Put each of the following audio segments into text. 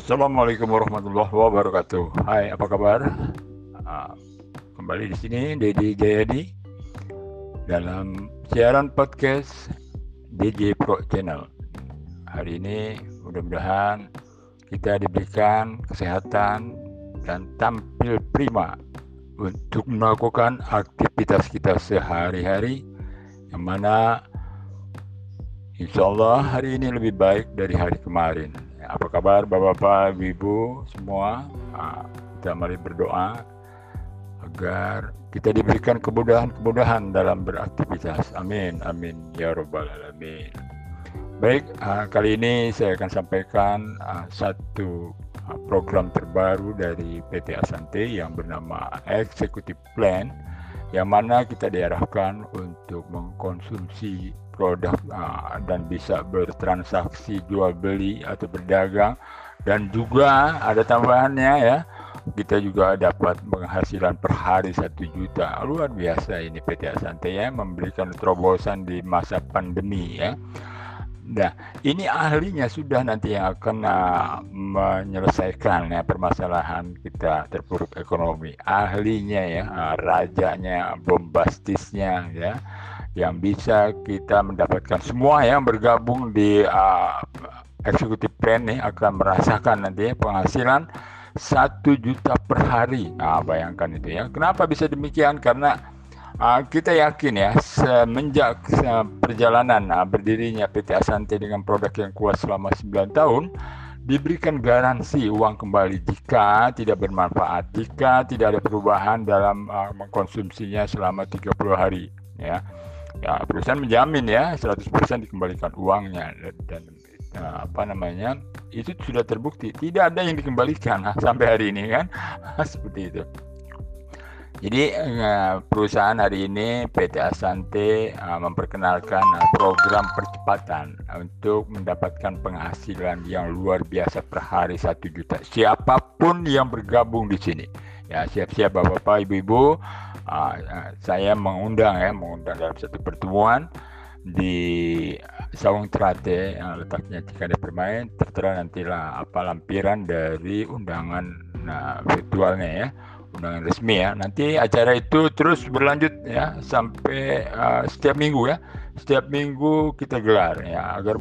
Assalamualaikum warahmatullahi wabarakatuh. Hai, apa kabar? Ah, Kembali di sini Dedi Jayadi dalam siaran podcast DJ Pro Channel. Hari ini mudah-mudahan kita diberikan kesehatan dan tampil prima untuk melakukan aktivitas kita sehari-hari, yang mana insya Allah hari ini lebih baik dari hari kemarin. Apa kabar Bapak-bapak, Ibu semua? Kita mari berdoa agar kita diberikan kemudahan dalam beraktivitas. Amin, amin ya robbal alamin. Baik, kali ini saya akan sampaikan satu program terbaru dari PT Asante yang bernama Executive Plan, yang mana kita diarahkan untuk mengkonsumsi produk dan bisa bertransaksi jual beli atau berdagang, dan juga ada tambahannya ya, kita juga dapat penghasilan per hari 1 juta. Luar biasa ini PT Asante ya, memberikan terobosan di masa pandemi ya. Nah, ini ahlinya sudah nanti yang akan menyelesaikan ya permasalahan kita terpuruk ekonomi. Ahlinya ya, rajanya, bombastisnya ya, yang bisa kita mendapatkan semua yang bergabung di executive plan nih akan merasakan nanti penghasilan 1 juta per hari. Bayangkan itu ya. Kenapa bisa demikian? Karena kita yakin ya, semenjak perjalanan berdirinya PT Asante dengan produk yang kuat selama 9 tahun, diberikan garansi uang kembali jika tidak bermanfaat, jika tidak ada perubahan dalam mengkonsumsinya selama 30 hari ya. Perusahaan menjamin ya 100% dikembalikan uangnya, dan itu sudah terbukti, tidak ada yang dikembalikan sampai hari ini kan. Seperti itu. Jadi perusahaan hari ini PT Asante memperkenalkan program percepatan untuk mendapatkan penghasilan yang luar biasa per hari 1 juta. Siapapun yang bergabung di sini ya, siap-siap Bapak-bapak, Ibu-ibu, saya mengundang dalam satu pertemuan di Sawung Trate yang letaknya Cikande Permain. Tertera nantilah lampiran dari undangan virtualnya ya, undangan resmi ya. Nanti acara itu terus berlanjut ya sampai setiap minggu ya. Setiap minggu kita gelar ya, agar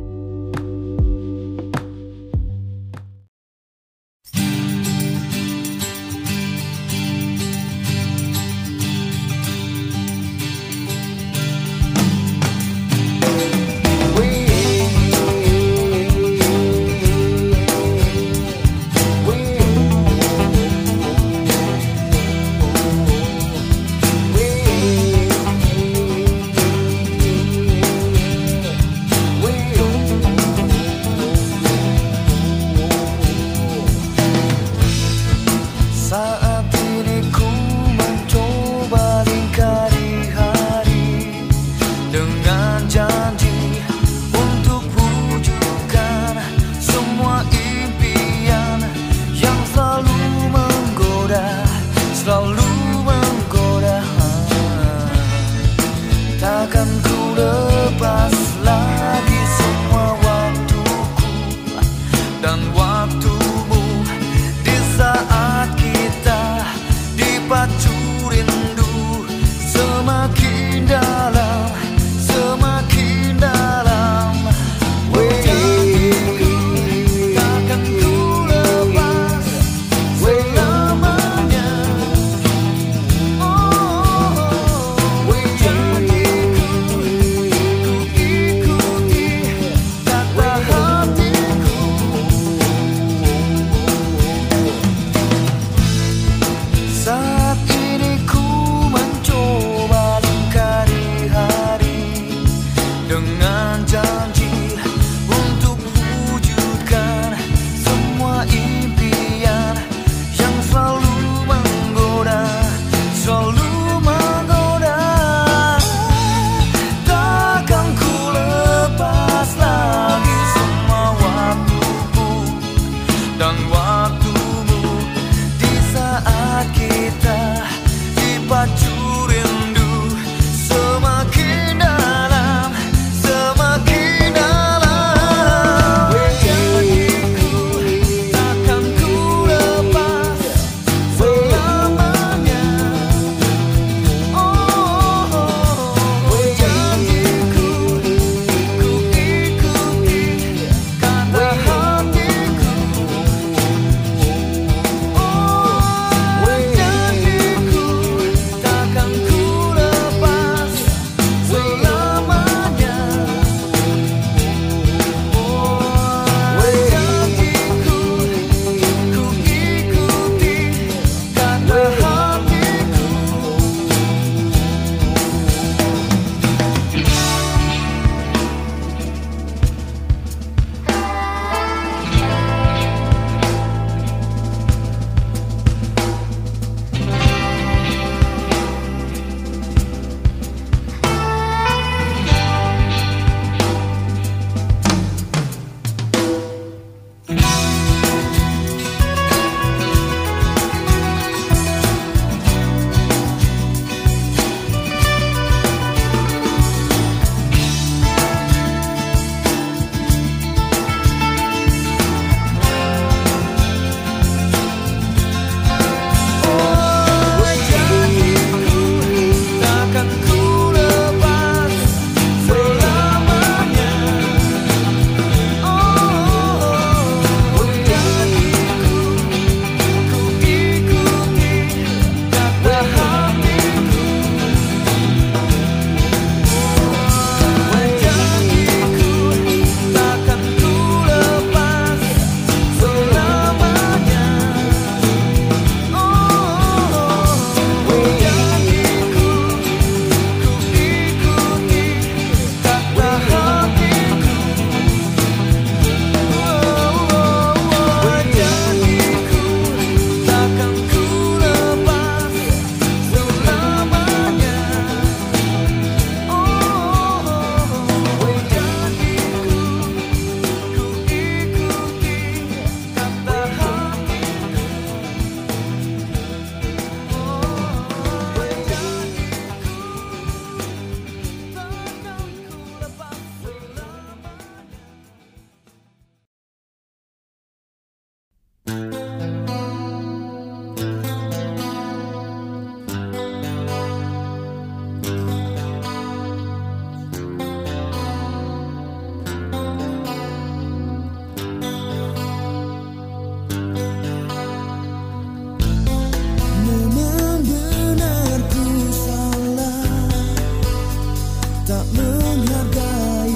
menghargai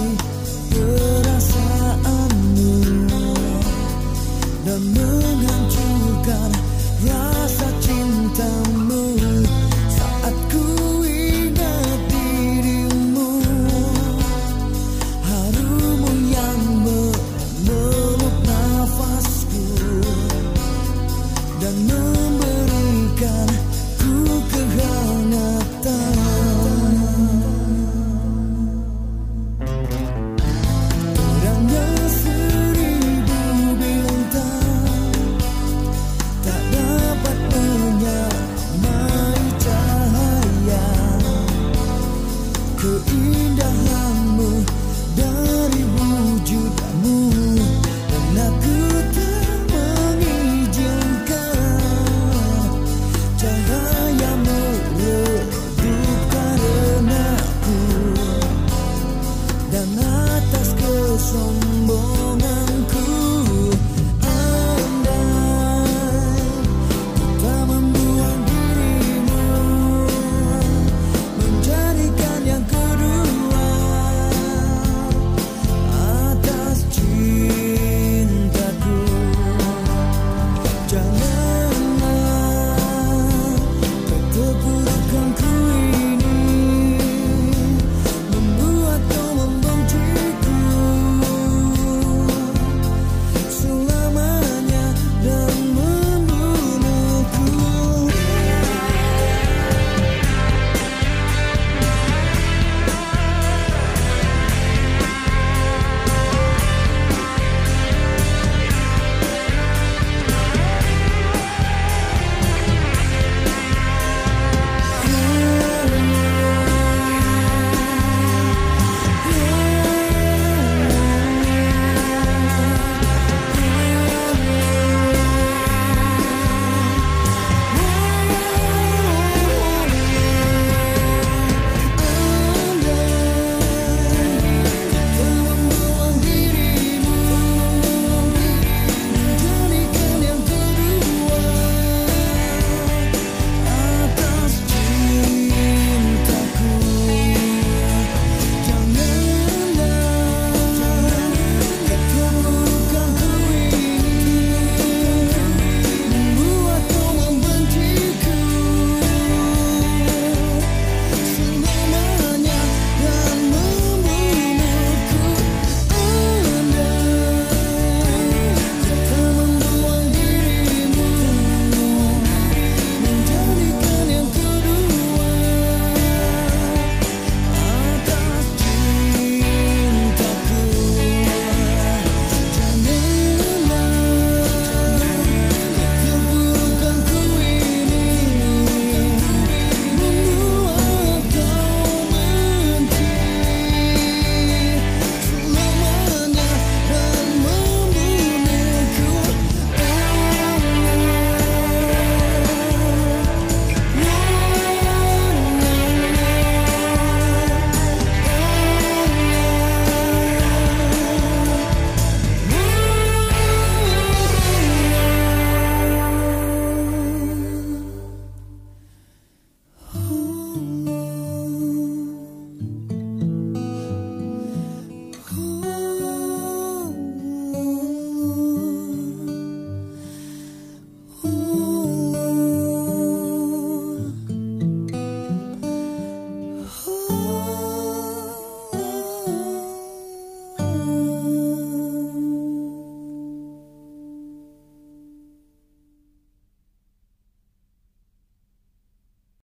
perasaanmu dan menghancurkan rasa cintamu saat ku ingat dirimu. Harumu yang memeluk nafasku dan memberikan ku kehangatan. Terangnya seribu bintang tak dapat menyamai cahaya keindahanmu dari wujudmu.